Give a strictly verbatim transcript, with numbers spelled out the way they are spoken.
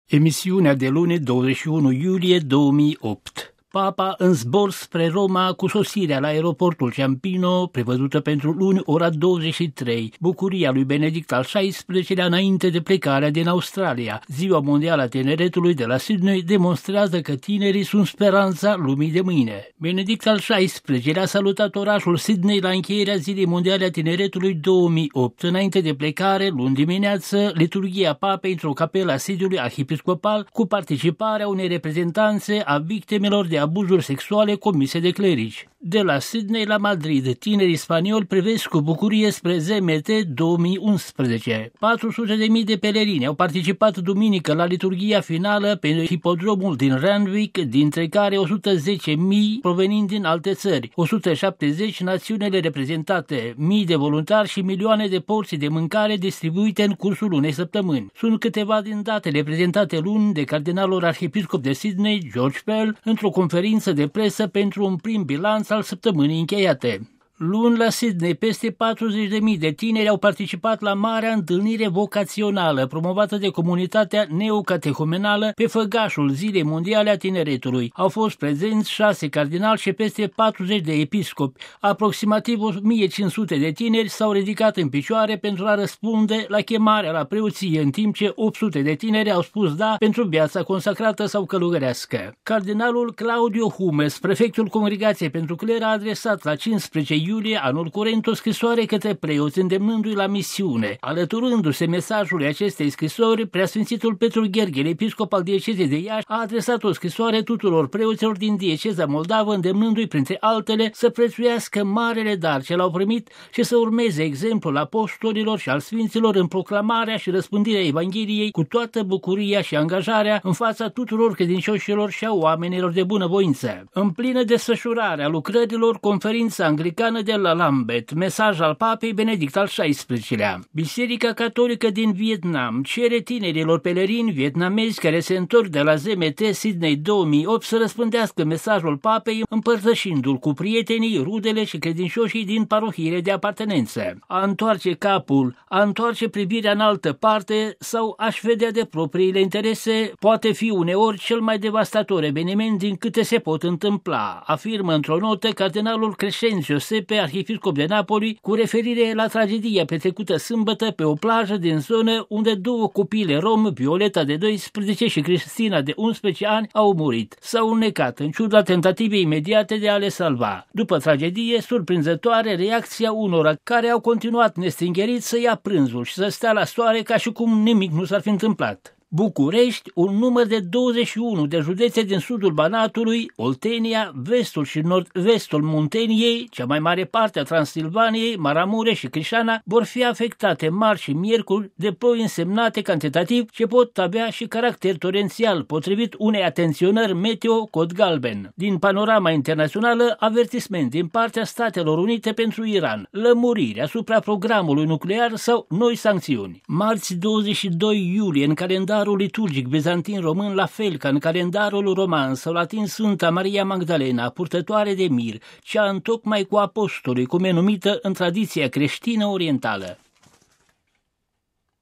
Emisiunea de luni, douăzeci și unu iulie două mii opt. Papa în zbor spre Roma cu sosirea la aeroportul Ciampino, prevăzută pentru luni, ora douăzeci și trei. Bucuria lui Benedict al șaisprezecelea înainte de plecarea din Australia. Ziua Mondială a Tineretului de la Sydney demonstrează că tinerii sunt speranța lumii de mâine. Benedict al șaisprezecelea a salutat orașul Sydney la încheierea Zilei Mondiale a Tineretului două mii opt. Înainte de plecare, luni dimineață, liturghia papei într-o capelă a sediului arhiepiscopal cu participarea unei reprezentanțe a victimelor de abuzuri sexuale comise de clerici. De la Sydney la Madrid, tinerii spanioli privesc cu bucurie spre Z M T două mii unsprezece. patru sute de mii de pelerini au participat duminică la liturghia finală pe hipodromul din Randwick, dintre care o sută zece mii provenind din alte țări, o sută șaptezeci națiunile reprezentate, mii de voluntari și milioane de porții de mâncare distribuite în cursul unei săptămâni. Sunt câteva din datele prezentate luni de cardinalul arhiepiscop de Sydney, George Pell, într-o conferință de presă pentru un prim bilanț al săptămânii încheiate. Luni la Sydney, peste patruzeci de mii de tineri au participat la marea întâlnire vocațională promovată de comunitatea neocatehumenală pe făgașul Zilei Mondiale a Tineretului. Au fost prezenți șase cardinali și peste patruzeci de episcopi. Aproximativ o mie cinci sute de tineri s-au ridicat în picioare pentru a răspunde la chemarea la preoție, în timp ce opt sute de tineri au spus da pentru viața consacrată sau călugărească. Cardinalul Claudio Humes, prefectul Congregației pentru Cler, a adresat la cincisprezece iulie anul curent o scrisoare către preoți îndemnându-i la misiune. Alăturându-se mesajului acestei scrisori, preasfințitul Petru Gherghel, episcop al diecezei de Iași, a adresat o scrisoare tuturor preoților din dieceza Moldavă, îndemnându-i printre altele să prețuiască marele dar ce l-au primit și să urmeze exemplul apostolilor și al sfinților în proclamarea și răspândirea Evangheliei cu toată bucuria și angajarea în fața tuturor credincioșilor și a oamenilor de bunăvoință. În plină desfășurare a lucrărilor, conferința anglicană de la Lambeth, mesaj al papei Benedict al șaisprezecelea. Biserica Catolică din Vietnam cere tinerilor pelerini vietnamezi care se întorc de la Z M T Sydney două mii opt să răspândească mesajul papei, împărtășindu-l cu prietenii, rudele și credincioșii din parohiile de apartenență. A întoarce capul, a întoarce privirea în altă parte sau a-și vedea de propriile interese poate fi uneori cel mai devastator eveniment din câte se pot întâmpla, afirmă într-o notă cardinalul Crescencio Sepe, arhiepiscop de Napoli, cu referire la tragedia petrecută sâmbătă pe o plajă din zonă unde două copile rom, Violeta de doisprezece și Cristina de unsprezece ani, au murit. S-au înnecat în ciuda tentativei imediate de a le salva. După tragedie, surprinzătoare reacția unora care au continuat nestingerit să ia prânzul și să stea la soare ca și cum nimic nu s-ar fi întâmplat. București, un număr de douăzeci și unu de județe din sudul Banatului, Oltenia, vestul și nord-vestul Munteniei, cea mai mare parte a Transilvaniei, Maramureș și Crișana, vor fi afectate marți și miercuri de ploi însemnate cantitativ ce pot avea și caracter torențial, potrivit unei atenționări meteo cod galben. Din panorama internațională, avertisment din partea Statelor Unite pentru Iran, lămuriri asupra programului nuclear sau noi sancțiuni. Marți douăzeci și doi iulie, în calendar liturgic bizantin român, la fel ca în calendarul roman, s-au atins Sfânta Maria Magdalena, purtătoare de mir, cea întocmai cu apostolii, cum e numită în tradiția creștină orientală.